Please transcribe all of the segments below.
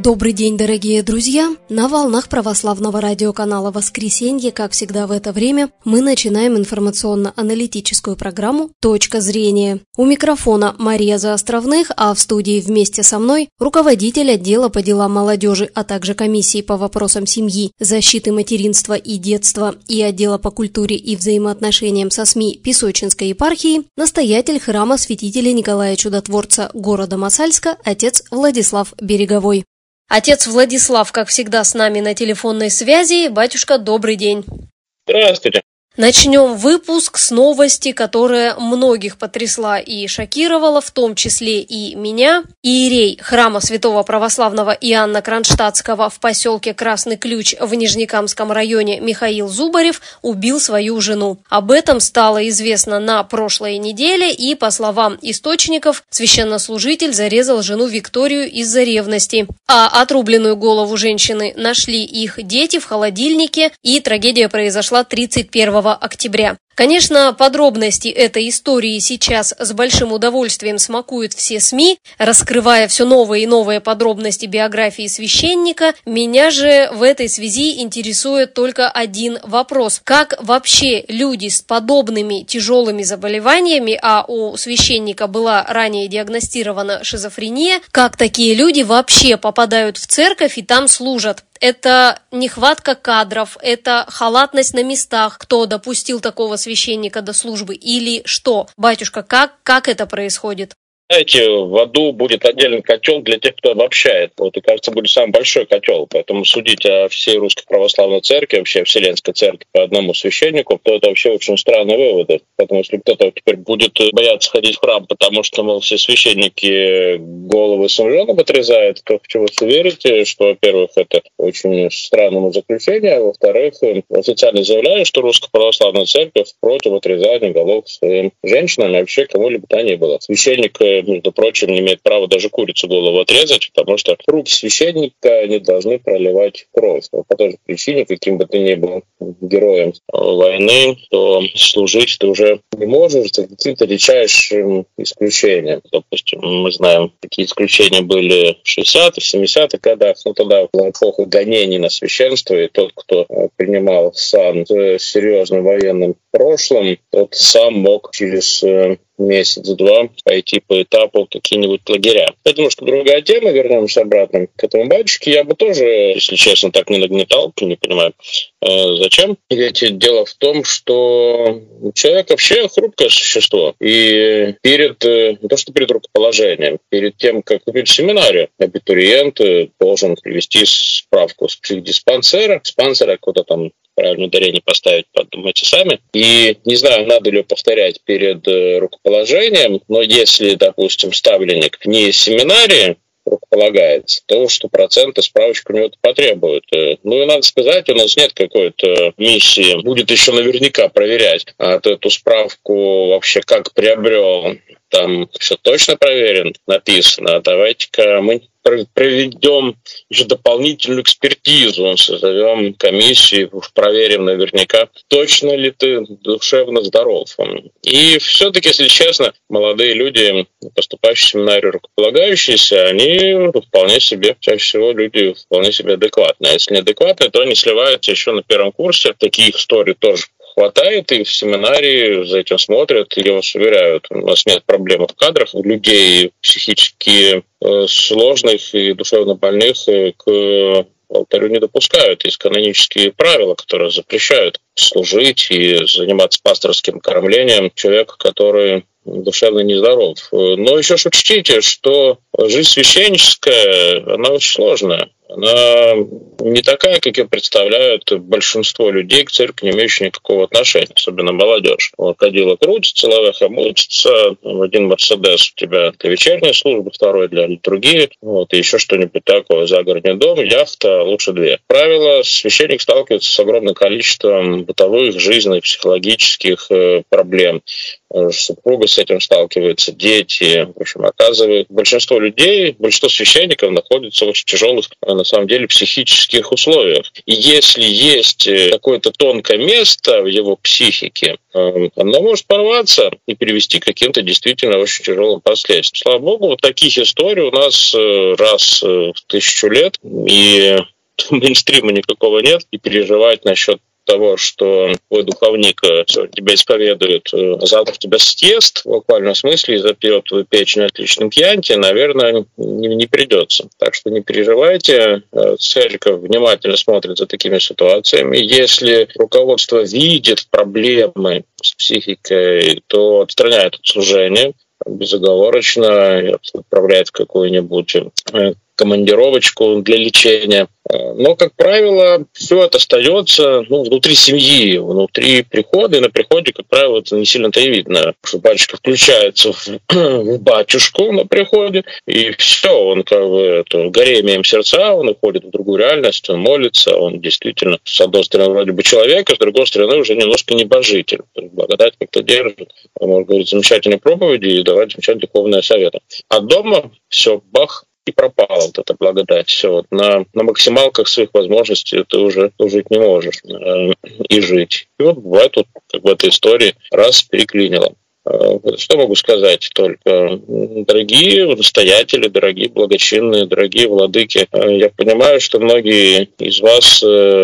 Добрый день, дорогие друзья! На волнах православного радиоканала «Воскресенье», как всегда в это время, мы начинаем информационно-аналитическую программу «Точка зрения». У микрофона Мария Заостровных, а в студии вместе со мной руководитель отдела по делам молодежи, а также комиссии по вопросам семьи, защиты материнства и детства и отдела по культуре и взаимоотношениям со СМИ Песочинской епархии, настоятель храма святителя Николая Чудотворца города Мосальска, отец Владислав Береговой. Отец Владислав, как всегда, с нами на телефонной связи. Батюшка, добрый день. Здравствуйте. Начнем выпуск с новости, которая многих потрясла и шокировала, в том числе и меня. Иерей храма святого православного Иоанна Кронштадтского в поселке Красный Ключ в Нижнекамском районе Михаил Зубарев убил свою жену. Об этом стало известно на прошлой неделе, и, по словам источников, священнослужитель зарезал жену Викторию из-за ревности. А отрубленную голову женщины нашли их дети в холодильнике, и трагедия произошла 31 октября. Конечно, подробности этой истории сейчас с большим удовольствием смакуют все СМИ, раскрывая все новые и новые подробности биографии священника. Меня же в этой связи интересует только один вопрос. Как вообще люди с подобными тяжелыми заболеваниями, а у священника была ранее диагностирована шизофрения, как такие люди вообще попадают в церковь и там служат? Это нехватка кадров, это халатность на местах, кто допустил такого священника до службы, или что? Батюшка, как это происходит? Знаете, в аду будет отдельный котел для тех, кто обобщает. Вот, и, кажется, будет самый большой котел. Поэтому судить о всей Русской Православной Церкви, вообще о Вселенской Церкви по одному священнику, то это вообще очень странные выводы. Поэтому если кто-то теперь будет бояться ходить в храм, потому что, мол, все священники головы своим женам отрезают, то почему-то верите, что, во-первых, это очень странному заключению, а во-вторых, официально заявляю, что Русская Православная Церковь против отрезания голов своим женщинам и вообще кому-либо то ни было. Священник, между прочим, не имеет права даже курицу голову отрезать, потому что руки священника не должны проливать кровь. По той же причине, каким бы ты ни был героем войны, то служить ты уже не можешь за каким-то редчайшим исключением. Допустим, мы знаем, какие исключения были в 60-х, 70-х годах, но тогда в эпоху гонений на священство, и тот, кто принимал сан с серьезным военным прошлым, тот сам мог через месяц-два пойти по этапу какие-нибудь лагеря. Это немножко другая тема, вернемся обратно к этому батюшке. Я бы тоже, если честно, так не нагнетал, не понимаю, зачем. Ведь дело в том, что человек вообще хрупкое существо. И не то что перед рукоположением, перед тем, как купить семинарию, абитуриент должен привести справку с психдиспансера, куда там правильное ударение поставить, подумайте сами. И не знаю, надо ли повторять перед рукоположением, но если, допустим, ставленник не из семинарии рукополагается, то 100% справочку у него потребуют. Ну и надо сказать, у нас нет какой-то миссии, будет еще наверняка проверять, а эту справку вообще как приобрел, там все точно проверено, написано. Давайте-ка мы проведем еще дополнительную экспертизу, созовем комиссию, проверим наверняка, точно ли ты душевно здоров. И все-таки, если честно, молодые люди, поступающие в семинарию рукополагающиеся, они вполне себе, чаще всего люди вполне себе адекватные. А если не адекватные, то они сливаются еще на первом курсе. Таких историй тоже хватает, и в семинарии за этим смотрят. Я вас уверяю, у нас нет проблем в кадрах. Людей психически сложных и душевно больных к алтарю не допускают. Есть канонические правила, которые запрещают служить и заниматься пасторским кормлением человека, который душевно нездоров. Но еще ж учтите, что жизнь священническая, она очень сложная. Она не такая, как ее представляют большинство людей к церкви, не имеющие никакого отношения, особенно молодежь. Вот ходила, крутится, лавеха мутится, один Мерседес у тебя для вечерней службы, второй для литургии, вот, и еще что-нибудь такое, загородный дом, яхта, лучше две. Правило, священник сталкивается с огромным количеством бытовых, жизненных, психологических проблем. Супруга с этим сталкивается, дети. В общем, оказывается, большинство людей, большинство священников находятся в очень тяжелых, на самом деле, психических психических условиях. И если есть какое-то тонкое место в его психике, оно может порваться и привести к каким-то действительно очень тяжелым последствиям. Слава богу, вот таких историй у нас раз в 1000 лет, и мейнстрима никакого нет, и переживать насчет того, что твой духовник тебя исповедует, завтра тебя съест, в буквальном смысле, и запьет твою печень отличным кьянти, наверное, не придется. Так что не переживайте, церковь внимательно смотрит за такими ситуациями. Если руководство видит проблемы с психикой, то отстраняет от служения безоговорочно, отправляет в какую-нибудь командировочку для лечения. Но, как правило, все это остается внутри семьи, внутри прихода. И на приходе, как правило, это не сильно-то и видно, что батюшка включается в батюшку на приходе, и все, он горением сердца, он уходит в другую реальность, он молится, он действительно, с одной стороны, вроде бы человек, а с другой стороны, уже немножко небожитель. Благодать как-то держит, он может говорить замечательные проповеди и давать замечательные духовные советы. А дома все, бах, и пропала вот эта благодать. Все, на максималках своих возможностей ты уже жить не можешь и жить. И вот бывает, в этой истории раз переклинило. Что могу сказать только? Дорогие настоятели, дорогие благочинные, дорогие владыки, я понимаю, что многие из вас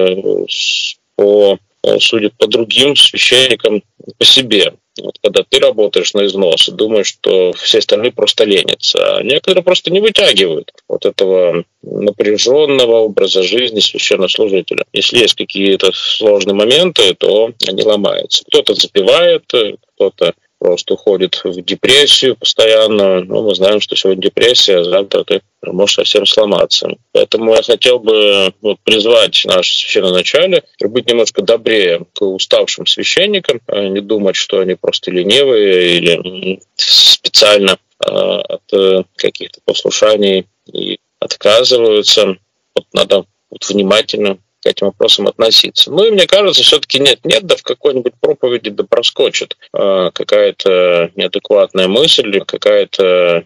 судят по другим священникам по себе. Вот когда ты работаешь на износ и думаешь, что все остальные просто ленятся, а некоторые просто не вытягивают вот этого напряженного образа жизни священнослужителя. Если есть какие-то сложные моменты, то они ломаются. Кто-то запивает, кто-то просто уходит в депрессию постоянно. Мы знаем, что сегодня депрессия, а завтра ты можешь совсем сломаться. Поэтому я хотел бы призвать наше священноначалие быть немножко добрее к уставшим священникам, не думать, что они просто ленивые или специально от каких-то послушаний и отказываются. Надо внимательно к этим вопросам относиться. И мне кажется, все-таки нет, да в какой-нибудь проповеди да проскочит какая-то неадекватная мысль, какой-то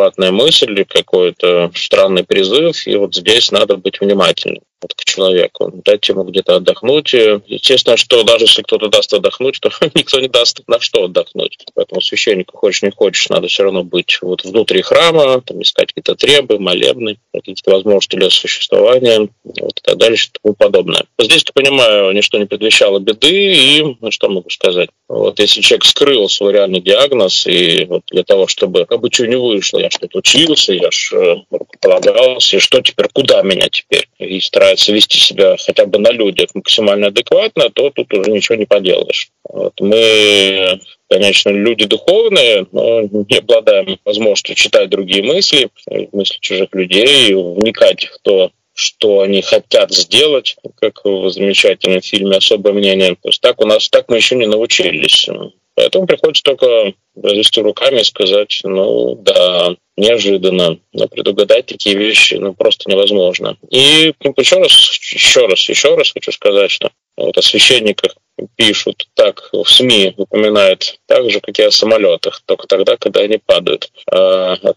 странный призыв, и вот здесь надо быть внимательным к человеку, дать ему где-то отдохнуть. Естественно, что даже если кто-то даст отдохнуть, то никто не даст на что отдохнуть. Поэтому священнику, хочешь не хочешь, надо все равно быть внутри храма, искать какие-то требы, молебны, какие-то возможности для существования, и так далее, и тому подобное. Здесь, я понимаю, ничто не предвещало беды, и что могу сказать? Если человек скрыл свой реальный диагноз, и для того, чтобы чего не вышло, я что-то учился, я полагался, и что теперь, куда меня теперь? И старается вести себя хотя бы на людях максимально адекватно, то тут уже ничего не поделаешь. Мы, конечно, люди духовные, но не обладаем возможностью читать другие мысли чужих людей, вникать в то, что они хотят сделать, как в замечательном фильме «Особое мнение». То есть так мы еще не научились. Поэтому приходится только развести руками и сказать, да, неожиданно, но предугадать такие вещи просто невозможно. И еще раз хочу сказать, что о священниках пишут так, в СМИ упоминают так же, как и о самолетах, только тогда, когда они падают. От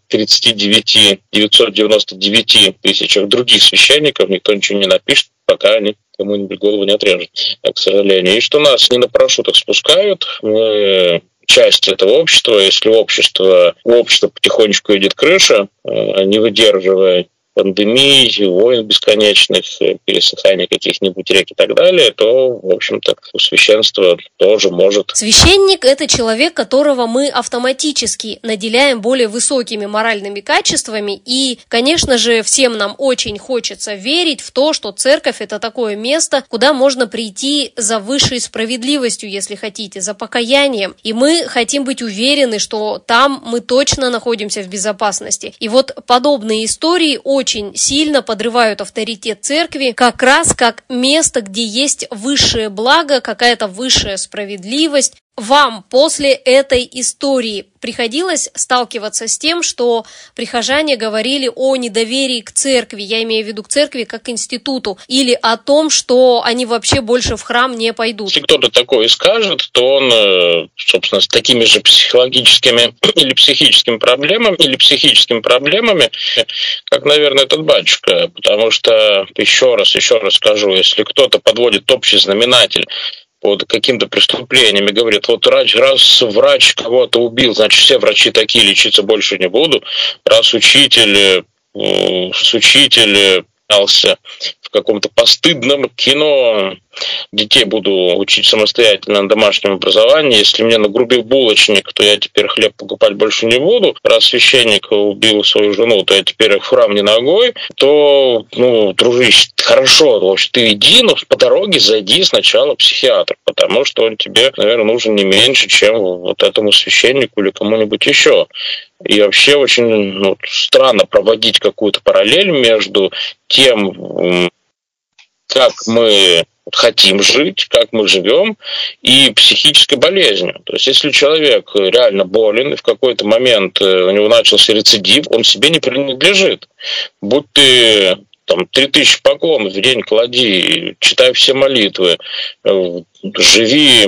999 тысячах других священников никто ничего не напишет, пока они кому-нибудь голову не отрежут, к сожалению. И что нас не на парашютах спускают, мы часть этого общества. Если у общества потихонечку идет крыша, не выдерживая пандемий, войн бесконечных, пересыхания каких-нибудь рек и так далее, то, в общем-то, священство тоже может. Священник – это человек, которого мы автоматически наделяем более высокими моральными качествами. И, конечно же, всем нам очень хочется верить в то, что церковь – это такое место, куда можно прийти за высшей справедливостью, если хотите, за покаянием. И мы хотим быть уверены, что там мы точно находимся в безопасности. И вот подобные истории очень сильно подрывают авторитет церкви, как раз как место, где есть высшее благо, какая-то высшая справедливость. Вам после этой истории приходилось сталкиваться с тем, что прихожане говорили о недоверии к церкви, я имею в виду к церкви как к институту, или о том, что они вообще больше в храм не пойдут? Если кто-то такое скажет, то он, собственно, с такими же психологическими или психическими проблемами, как, наверное, этот батюшка. Потому что, еще раз скажу, если кто-то подводит общий знаменатель под каким-то преступлением и говорит, вот раз врач кого-то убил, значит, все врачи такие, лечиться больше не буду. Раз учитель снялся в каком-то постыдном кино, детей буду учить самостоятельно на домашнем образовании. Если мне нагрубил булочник, то я теперь хлеб покупать больше не буду. Раз священник убил свою жену, то я теперь в храм не ногой. То, дружище, хорошо, вообще ты иди, но по дороге зайди сначала к психиатру, потому что он тебе, наверное, нужен не меньше, чем вот этому священнику или кому-нибудь еще. И вообще очень странно проводить какую-то параллель между тем, как мы хотим жить, как мы живем, и психической болезнью. То есть, если человек реально болен, и в какой-то момент у него начался рецидив, он себе не принадлежит. Будь ты 3000 поклонов в день клади, читай все молитвы, живи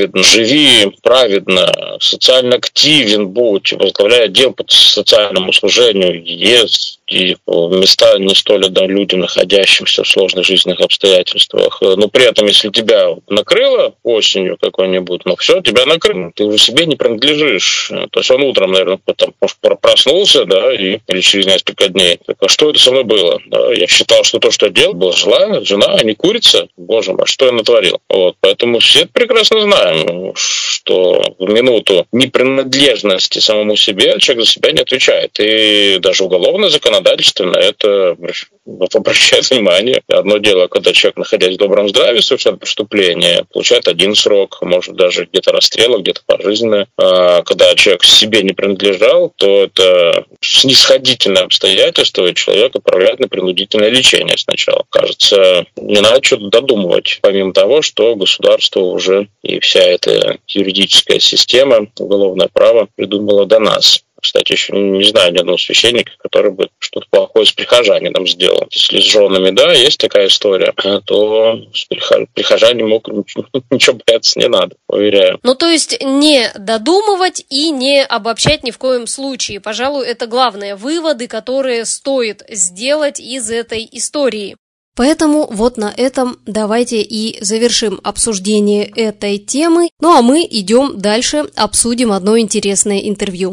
праведно, социально активен будь, возглавляй отдел по социальному служению, езди в места не столь людям, находящимся в сложных жизненных обстоятельствах. Но при этом, если тебя накрыло осенью какой-нибудь, все, тебя накрыло, ты уже себе не принадлежишь. То есть он утром, наверное, может, проснулся, или через несколько дней. Так, а что это со мной было? Да, я считал, что то, что я делал, была жена, а не курица. Боже мой, что я натворил? Поэтому все это прекрасно знаем, что в минуту непринадлежности самому себе человек за себя не отвечает. И даже уголовное законодательство на это обращает внимание. Одно дело, когда человек, находясь в добром здравии, совершает преступление, получает один срок, может даже где-то расстрел, где-то пожизненное. А когда человек себе не принадлежал, то это снисходительное обстоятельство, и человек отправляет на принудительное лечение сначала. Кажется, не надо что-то додумывать, помимо того, что государство уже и вся эта юридическая система, уголовное право придумала до нас. Кстати, еще не знаю ни одного священника, который бы что-то плохое с прихожанином сделал. Если с женами, есть такая история, то с прихожане могут ничего бояться не надо, уверяю. То есть не додумывать и не обобщать ни в коем случае. Пожалуй, это главные выводы, которые стоит сделать из этой истории. Поэтому вот на этом давайте и завершим обсуждение этой темы. А мы идем дальше, обсудим одно интересное интервью.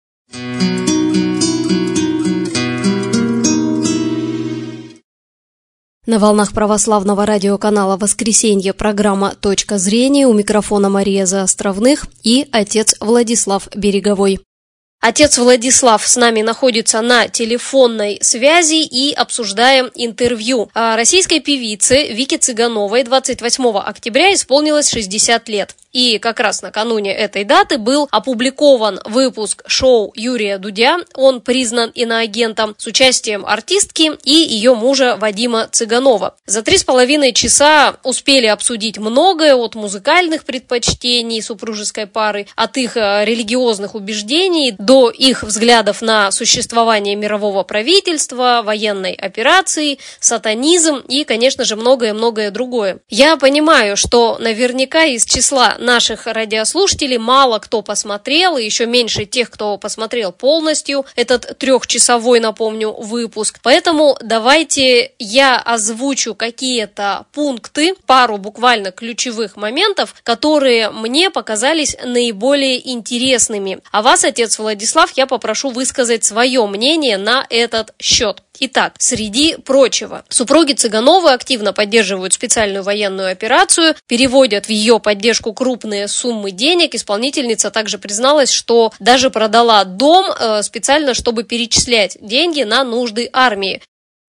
На волнах православного радиоканала «Воскресенье» программа «Точка зрения». У микрофона Мария Заостровных и отец Владислав Береговой. Отец Владислав с нами находится на телефонной связи и обсуждаем интервью. Российской певице Вике Цыгановой 28 октября исполнилось 60 лет. И как раз накануне этой даты был опубликован выпуск шоу Юрия Дудя. Он признан иноагентом с участием артистки и ее мужа Вадима Цыганова. За 3,5 часа успели обсудить многое, от музыкальных предпочтений супружеской пары, от их религиозных убеждений до их взглядов на существование мирового правительства, военной операции, сатанизм и, конечно же, многое-многое другое. Я понимаю, что наверняка из числа наших радиослушателей мало кто посмотрел, и еще меньше тех, кто посмотрел полностью этот 3-часовой, напомню, выпуск. Поэтому давайте я озвучу какие-то пункты, пару буквально ключевых моментов, которые мне показались наиболее интересными. А вас, отец Владислав, я попрошу высказать свое мнение на этот счет. Итак, среди прочего, супруги Цыгановы активно поддерживают специальную военную операцию, переводят в ее поддержку крупные суммы денег. Исполнительница также призналась, что даже продала дом специально, чтобы перечислять деньги на нужды армии.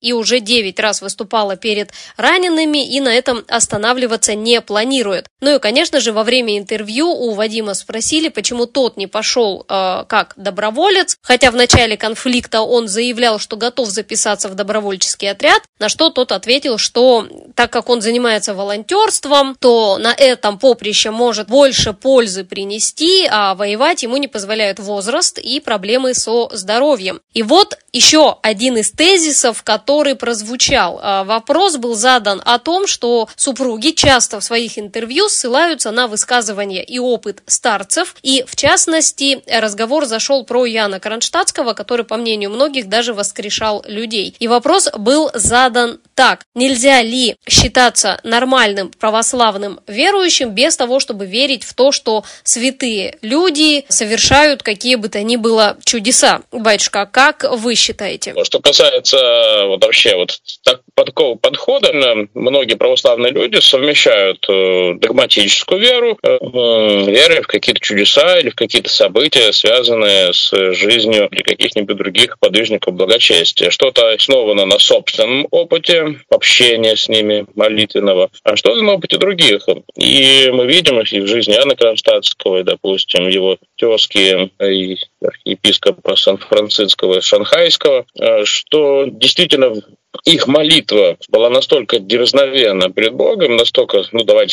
и уже 9 раз выступала перед ранеными и на этом останавливаться не планирует. Ну и, конечно же, во время интервью у Вадима спросили, почему тот не пошел как доброволец, хотя в начале конфликта он заявлял, что готов записаться в добровольческий отряд, на что тот ответил, что так как он занимается волонтерством, то на этом поприще может больше пользы принести, а воевать ему не позволяют возраст и проблемы со здоровьем. И вот еще один из тезисов, который прозвучал. Вопрос был задан о том, что супруги часто в своих интервью ссылаются на высказывания и опыт старцев, и в частности разговор зашел про Иоанна Кронштадтского, который, по мнению многих, даже воскрешал людей. И вопрос был задан так: нельзя ли считаться нормальным православным верующим без того, чтобы верить в то, что святые люди совершают какие бы то ни было чудеса? Батюшка, как вы считаете? Что касается вообще такого подхода, многие православные люди совмещают догматическую веру, веры в какие-то чудеса или в какие-то события, связанные с жизнью или каких-нибудь других подвижников благочестия. Что-то основано на собственном опыте общения с ними, молитвенного, а что-то на опыте других. И мы видим и в жизни Иоанна Кронштадтского, и, допустим, его тезки и архиепископа Сан-Франциского и Шанхайского, что действительно их молитва была настолько дерзновенна пред Богом, настолько,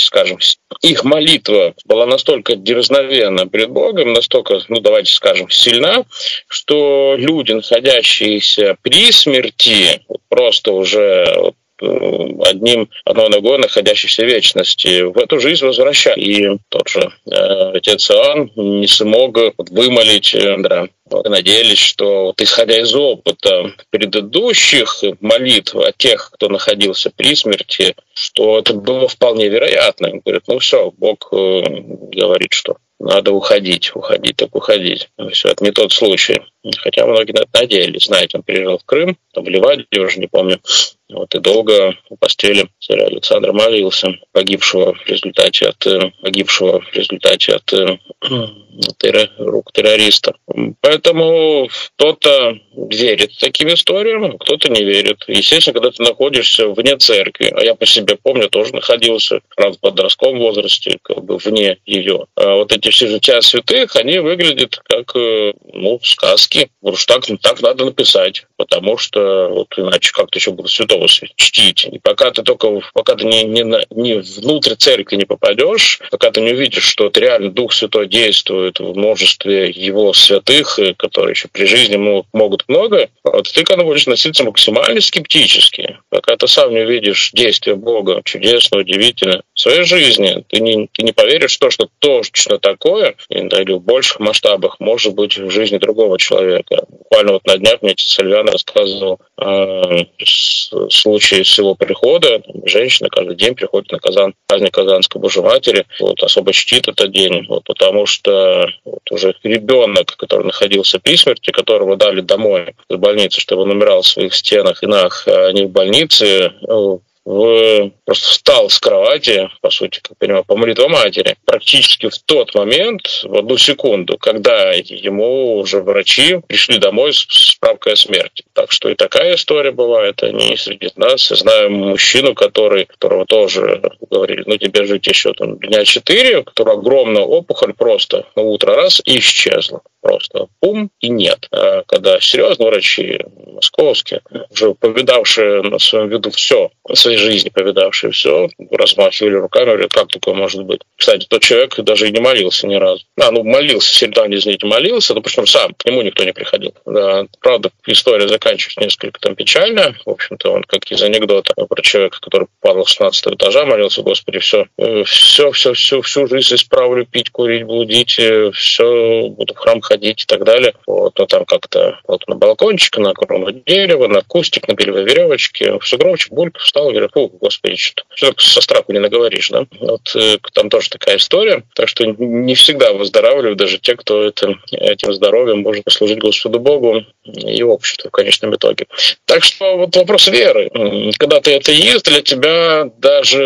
их молитва была настолько дерзновенна пред Богом, настолько, сильна, что люди, находящиеся при смерти, просто уже одной ногой находящейся в вечности, в эту жизнь возвращать. И тот же отец Иоанн не смог вымолить, надеялись, что исходя из опыта предыдущих молитв от тех, кто находился при смерти, что это было вполне вероятно. Он говорит, все, Бог говорит, что надо уходить. Все, это не тот случай. Хотя многие на это надеялись. Знаете, он переезжал в Крым, в Ливаде, я уже не помню. И долго у постели царя Александра молился, погибшего в результате от рук террориста. Поэтому кто-то верит таким историям, кто-то не верит. Естественно, когда ты находишься вне церкви, а я по себе помню, тоже находился, правда, в подростковом возрасте, вне ее. А вот эти все жития святых, они выглядят как, сказки. Так надо написать, потому что иначе как ты еще будешь святого чтить. И пока ты не внутрь церкви не попадешь, пока ты не увидишь, что это реально Дух Святой действует в множестве его святых, которые еще при жизни могут многое, ты к этому будешь относиться максимально скептически. Пока ты сам не увидишь действия Бога чудесно, удивительно в своей жизни, ты не поверишь, что точно такое, или в больших масштабах может быть в жизни другого человека. Буквально на днях мне отец Сильвиан рассказывал о случае с его прихода. Женщина каждый день приходит на праздник Казанской Божьей Матери, особо чтит этот день, потому что уже ребенок, который находился при смерти, которого дали домой из больницы, чтобы он умирал в своих стенах, а не в больнице, просто встал с кровати, по сути, как понимаю, по молитве матери, практически в тот момент, в одну секунду, когда ему уже врачи пришли домой с справкой о смерти. Так что и такая история бывает, они среди нас. Я знаю мужчину, которого тоже говорили, тебе жить еще дня 4, у которого огромная опухоль просто на утро раз и исчезла. Просто пум и нет. А когда серьезные врачи, московские, уже повидавшие на своем виду все, в своей жизни повидавшие все, размахивали руками, говорят, как такое может быть. Кстати, тот человек даже и не молился ни разу. Молился, молился, но причем сам, к нему никто не приходил. Да, правда, история заканчивается несколько печально. В общем-то, он как из анекдота про человека, который падал с 16 этажа, молился, Господи, всю жизнь исправлю, пить, курить, блудить, все, буду в храм ходить и так далее. Но там как-то на балкончик, на крону дерева, на кустик, на белевой веревочке, в сугробчик, бульк, встал и говорит, Господи, что со страху не наговоришь, да? Там тоже такая история. Так что не всегда выздоравливают даже те, кто этим здоровьем может послужить Господу Богу и обществу в конечном итоге. Так что вопрос веры. Когда ты атеист, для тебя даже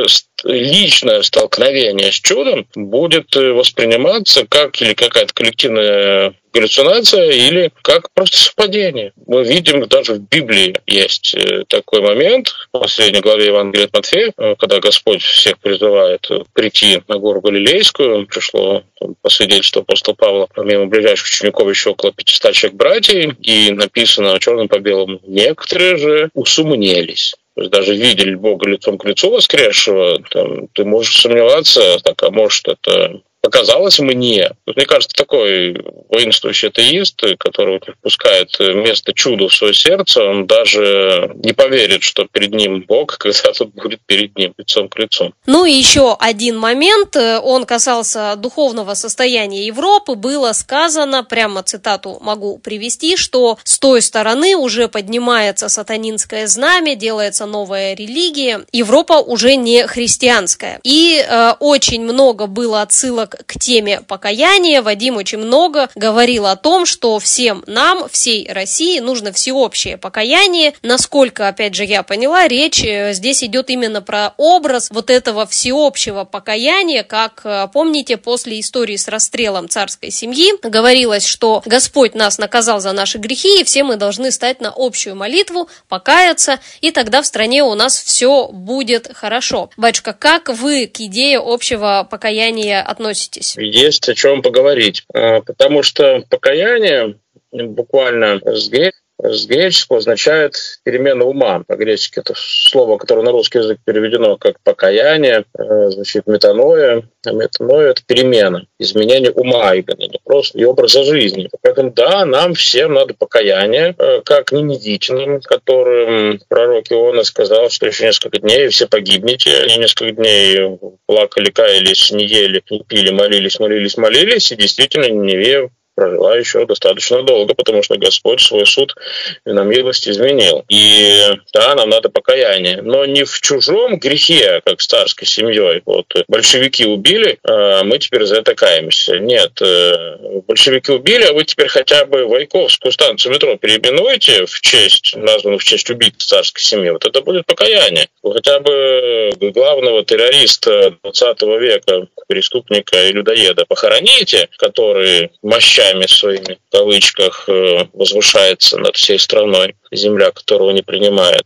личное столкновение с чудом будет восприниматься как или какая-то коллективная галлюцинация или как просто совпадение. Мы видим, даже в Библии есть такой момент, в последней главе Евангелия от Матфея, когда Господь всех призывает прийти на гору Галилейскую. Пришло по свидетельству апостола Павла, помимо ближайших учеников, еще около 500 человек братьев, и написано черным по белому: некоторые же усомнились. То есть даже видели Бога лицом к лицу воскресшего, там, ты можешь сомневаться, так, а может это показалось мне. Мне кажется, такой воинствующий атеист, который впускает место чуду в свое сердце, он даже не поверит, что перед ним Бог, когда тут будет перед ним лицом к лицу. Ну и еще один момент, он касался духовного состояния Европы. Было сказано, прямо цитату могу привести, что с той стороны уже поднимается сатанинское знамя, делается новая религия, Европа уже не христианская. И очень много было отсылок к теме покаяния. Вадим очень много говорил о том, что всем нам, всей России нужно всеобщее покаяние. Насколько, опять же, я поняла, речь здесь идет именно про образ вот этого всеобщего покаяния, как, помните, после истории с расстрелом царской семьи говорилось, что Господь нас наказал за наши грехи, и все мы должны стать на общую молитву, покаяться, и тогда в стране у нас все будет хорошо. Батюшка, как вы к идее общего покаяния относитесь? Есть о чем поговорить, потому что покаяние буквально с греческого означает перемена ума. По-гречески это слово, которое на русский язык переведено как покаяние, значит метаноя. А метаноя — это перемена, изменение ума именно, не просто и образа жизни. Поэтому да, нам всем надо покаяние, как ненидительным, которым пророк Иона сказал, что еще несколько дней и все погибнете. Они несколько дней плакали, каялись, не ели, не пили, молились, и действительно Ниневия прожила еще достаточно долго, потому что Господь свой суд на милость изменил. И да, нам надо покаяние, но не в чужом грехе, как с царской семьей. Вот большевики убили, а мы теперь за это каемся. Нет, большевики убили, а вы теперь хотя бы Войковскую станцию метро переименуете названную в честь убийц царской семьи. Вот это будет покаяние. Вы хотя бы главного террориста 20 века, преступника и людоеда похороните, который мощами своими, в кавычках, возвышается над всей страной, земля которого не принимает.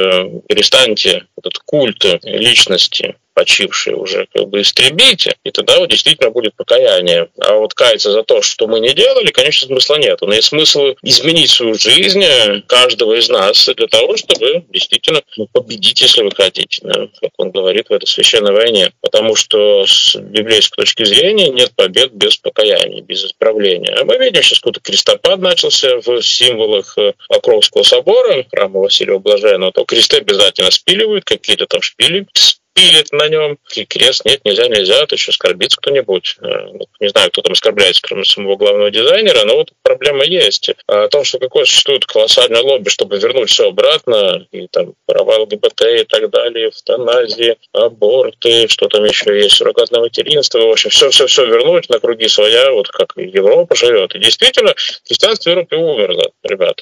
Перестаньте этот культ личности, почившие уже, истребите, и тогда вот действительно будет покаяние. А вот каяться за то, что мы не делали, конечно, смысла нет. Но есть смысл изменить свою жизнь каждого из нас для того, чтобы действительно победить, если вы хотите, да, как он говорит, в этой священной войне. Потому что с библейской точки зрения нет побед без покаяния, без исправления. А мы видим, сейчас какой-то крестопад начался в символах Покровского собора, храма Василия Блаженного. То кресты обязательно спиливают, какие-то там шпили пилит на нем. И крест нет, нельзя, то еще оскорбиться кто-нибудь. Не знаю, кто там оскорбляется, кроме самого главного дизайнера, но вот проблема есть. О том, что какое существует колоссальное лобби, чтобы вернуть все обратно, и там права ЛГБТ и так далее, эвтаназии, аборты, что там еще есть, суррогатное материнство, в общем, все вернуть на круги своя, вот как Европа живет. И действительно, христианство в Европе умерло, ребята.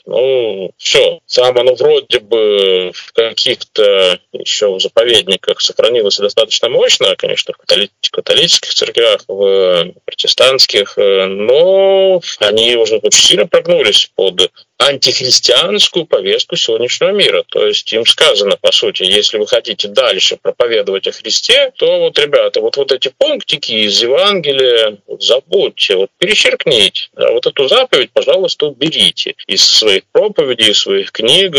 Все. Там оно вроде бы в каких-то еще заповедниках сохранилось достаточно мощно, конечно, в католических церквях, в протестантских, но они уже очень сильно прогнулись под антихристианскую повестку сегодняшнего мира. То есть им сказано, по сути, если вы хотите дальше проповедовать о Христе, то вот, ребята, вот эти пунктики из Евангелия забудьте, вот перечеркните. А вот эту заповедь, пожалуйста, уберите из своих проповедей, из своих книг.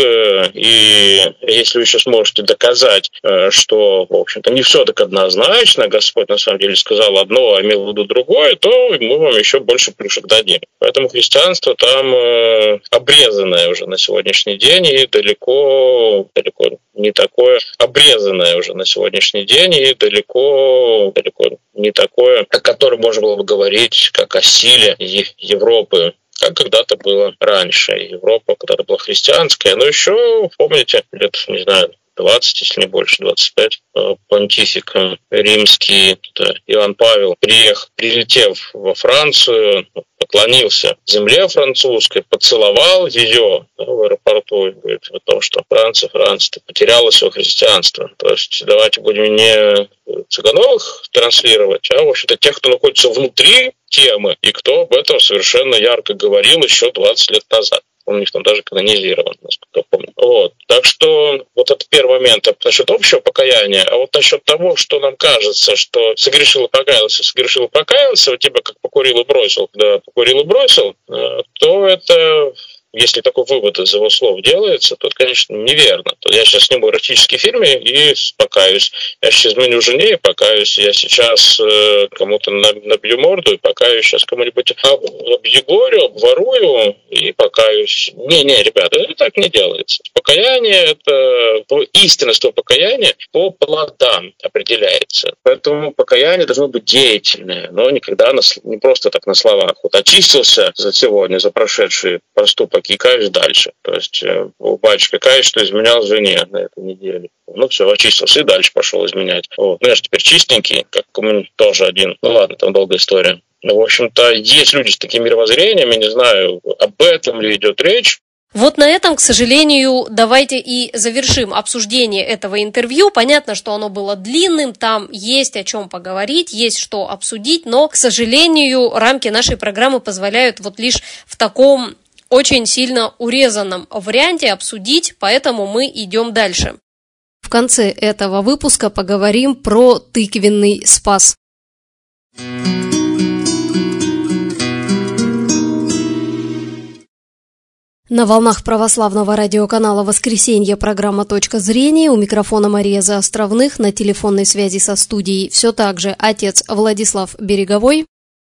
И если вы сейчас можете доказать, что, в общем-то, не все так однозначно, Господь на самом деле сказал одно, а имел в виду другое, то мы вам еще больше плюшек дадим. Поэтому христианство там обрезанное уже на сегодняшний день и далеко не такое обрезанное уже на сегодняшний день и далеко не такое, о котором можно было бы говорить как о силе Европы, как когда-то было раньше. Европа когда-то была христианская, но еще, помните, лет, не знаю, 20, если не больше, 25, понтифик римский Иоанн Павел, прилетев во Францию, поклонился земле французской, поцеловал ее в аэропорту и говорит о том, что Франция, ты потеряла свое христианство. То есть давайте будем не цыгановых транслировать, а, в общем-то, тех, кто находится внутри темы и кто об этом совершенно ярко говорил еще 20 лет назад. Он у них там даже канонизирован, насколько я помню. Вот. Так что вот это первый момент насчет общего покаяния, а вот насчет того, что нам кажется, что согрешил и покаялся, у тебя как покурил и бросил, то это... Если такой вывод из его слов делается, то это, конечно, неверно. Я сейчас сниму эротический фильм и покаюсь. Я сейчас изменю жене и покаюсь. Я сейчас кому-то набью морду и покаюсь. Сейчас кому-нибудь объегорю, обворую и покаюсь. Не, ребята, это так не делается. Покаяние, истинность того покаяния по плодам определяется. Поэтому покаяние должно быть деятельное, но никогда не просто так на словах. Вот очистился за сегодня, за прошедший поступок, и каюсь дальше. То есть у батюшки каюсь, что изменял жене на этой неделе. Ну все, очистился и дальше пошел изменять. Вот. Ну я же теперь чистенький, как тоже один. Ну ладно, там долгая история. В общем-то, есть люди с таким мировоззрением, я не знаю, об этом ли идет речь. Вот на этом, к сожалению, давайте и завершим обсуждение этого интервью. Понятно, что оно было длинным, там есть о чем поговорить, есть что обсудить, но, к сожалению, рамки нашей программы позволяют вот лишь в таком очень сильно урезанном варианте обсудить, поэтому мы идем дальше. В конце этого выпуска поговорим про тыквенный спас. На волнах православного радиоканала «Воскресенье» программа «Точка зрения». У микрофона Мария Заостровных. На телефонной связи со студией все так же отец Владислав Береговой.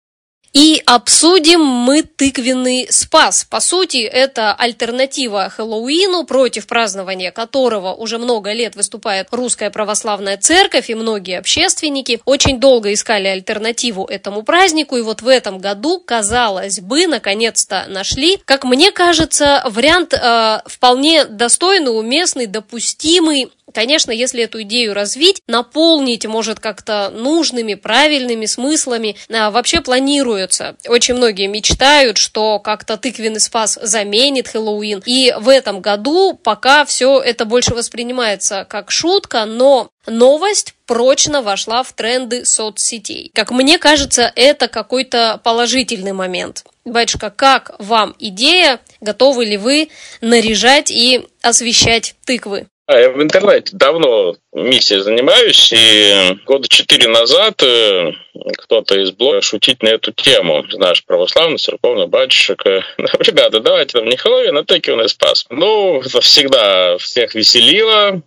И обсудим мы тыквенный спас. По сути, это альтернатива Хэллоуину, против празднования которого уже много лет выступает Русская Православная Церковь и многие общественники. Очень долго искали альтернативу этому празднику, и вот в этом году, казалось бы, наконец-то нашли. Как мне кажется, вариант вполне достойный, уместный, допустимый. Конечно, если эту идею развить, наполнить, может, как-то нужными, правильными смыслами, вообще планируется. Очень многие мечтают, что как-то тыквенный спас заменит Хэллоуин. И в этом году пока все это больше воспринимается как шутка, но новость прочно вошла в тренды соцсетей. Как мне кажется, это какой-то положительный момент. Батюшка, как вам идея? Готовы ли вы наряжать и освещать тыквы? Я в интернете давно миссией занимаюсь, и года 4 назад кто-то из блогеров шутить на эту тему. Знаешь, православный, церковный батюшек. Ребята, давайте там не Хэллоуин, а тыквенный спас. Ну, это всегда всех веселило.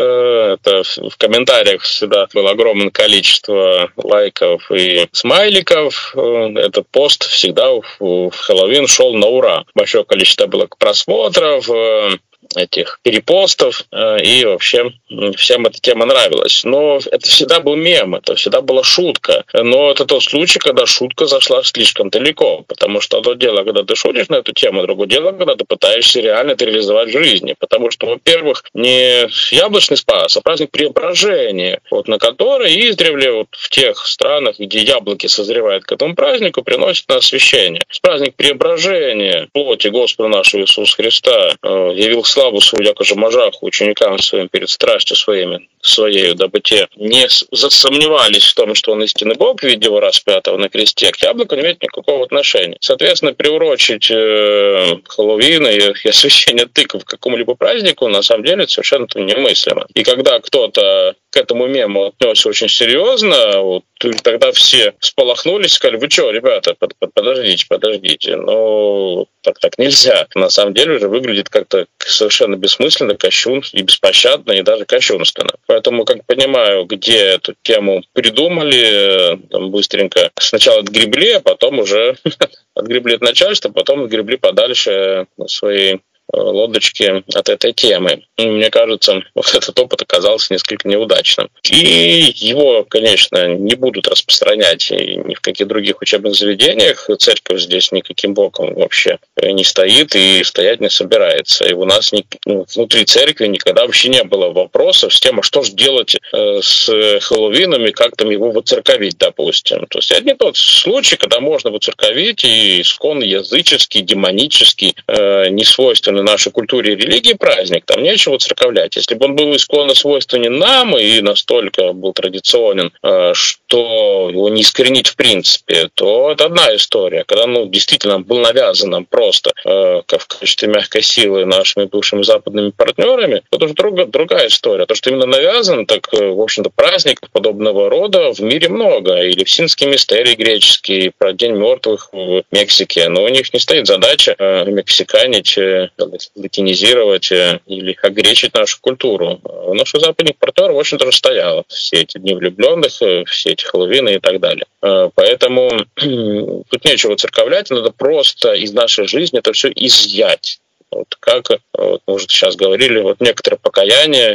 Это в комментариях всегда было огромное количество лайков и смайликов. Этот пост всегда в Хэллоуин шел на ура. Большое количество было просмотров, этих перепостов, и вообще всем эта тема нравилась. Но это всегда был мем, это всегда была шутка. Но это тот случай, когда шутка зашла слишком далеко, потому что одно дело, когда ты шутишь на эту тему, другое дело, когда ты пытаешься реально это реализовать в жизни. Потому что, во-первых, не яблочный спас, а праздник Преображения, вот, на который издревле вот, в тех странах, где яблоки созревают к этому празднику, приносят на освящение. Праздник Преображения плоти Господа нашего Иисуса Христа явил славу свою, якоже Можаху, ученикам своим перед страстью своей, дабы те не засомневались в том, что он истинный Бог в виде его распятого на кресте, к яблоку не имеет никакого отношения. Соответственно, приурочить Хэллоуин и освящение тыкв к какому-либо празднику, на самом деле, совершенно немыслимо. И когда кто-то к этому мему отнесся очень серьезно, вот, тогда все всполохнулись, сказали: вы что, ребята, подождите, ну, так нельзя. На самом деле уже выглядит как-то совершенно бессмысленно, кощунственно и беспощадно, и даже кощунственно. Поэтому, как понимаю, где эту тему придумали, там быстренько сначала отгребли, а потом уже отгребли от начальства, потом отгребли подальше на своей лодочки от этой темы. Мне кажется, вот этот опыт оказался несколько неудачным. И его, конечно, не будут распространять ни в каких других учебных заведениях. Церковь здесь никаким боком вообще не стоит и стоять не собирается. И у нас внутри церкви никогда вообще не было вопросов с тем, а что же делать с Хэллоуином и как там его воцерковить, допустим. То есть это не тот случай, когда можно воцерковить и исконно языческий, демонический, не свойственный нашей культуре и религии праздник. Там нечего воцерковлять. Если бы он был исконно свойственен нам и настолько был традиционен, что его не искоренить в принципе, то это одна история. Когда действительно был навязан нам просто в качестве мягкой силы нашими бывшими западными партнерами, это уже другая история. То, что именно навязан, так, в общем-то, праздников подобного рода в мире много. И Левсинские мистерии греческие, про День мертвых в Мексике. Но у них не стоит задача мексиканить, латинизировать или огречить нашу культуру. У наших западных партнеров очень тоже стояло. Все эти дни влюбленных, все эти Хэллоуины и так далее. Поэтому тут нечего церковлять, надо просто из нашей жизни это все изъять. Вот как мы уже сейчас говорили, некоторое покаяние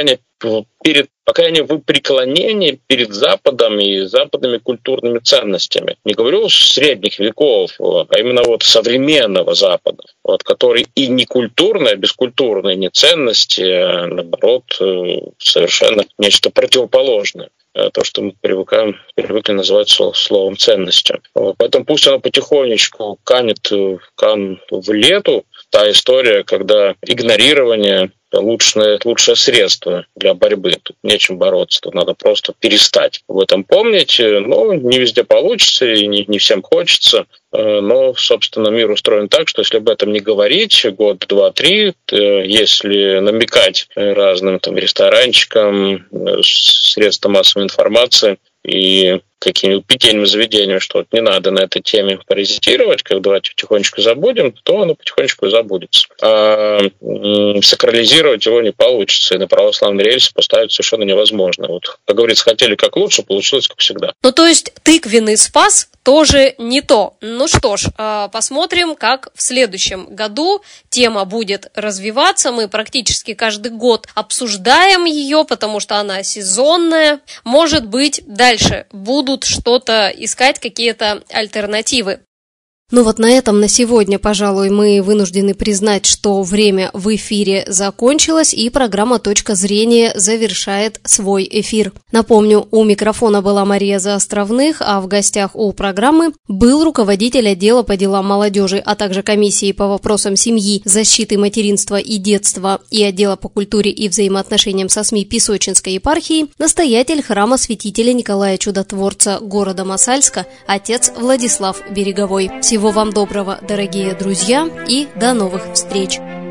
в преклонении перед Западом и западными культурными ценностями. Не говорю средних веков, а именно современного Запада, который и не культурный, а бескультурный, не ценности, а наоборот совершенно нечто противоположное. То, что мы привыкли называть словом ценностью. Поэтому пусть оно потихонечку канет в лету, та история, когда игнорирование лучшее средство для борьбы. Тут нечем бороться, тут надо просто перестать об этом помнить. Но не везде получится и не всем хочется. Но, собственно, мир устроен так, что если об этом не говорить год, два, три, если намекать разным ресторанчикам, средствам массовой информации и каким-нибудь питейным заведением, что не надо на этой теме паразитировать, как давайте потихонечку забудем, то оно потихонечку и забудется. А сакрализировать его не получится, и на православный рельс поставить совершенно невозможно. Как говорится, хотели как лучше, получилось как всегда. То есть тыквенный спас тоже не то. Ну что ж, посмотрим, как в следующем году тема будет развиваться. Мы практически каждый год обсуждаем ее, потому что она сезонная. Может быть, дальше будут что-то искать, какие-то альтернативы. На этом на сегодня, пожалуй, мы вынуждены признать, что время в эфире закончилось, и программа «Точка зрения» завершает свой эфир. Напомню, у микрофона была Мария Заостровных, а в гостях у программы был руководитель отдела по делам молодежи, а также комиссии по вопросам семьи, защиты материнства и детства и отдела по культуре и взаимоотношениям со СМИ Песочинской епархии, настоятель храма святителя Николая Чудотворца города Мосальска, отец Владислав Береговой. Всего вам доброго, дорогие друзья, и до новых встреч!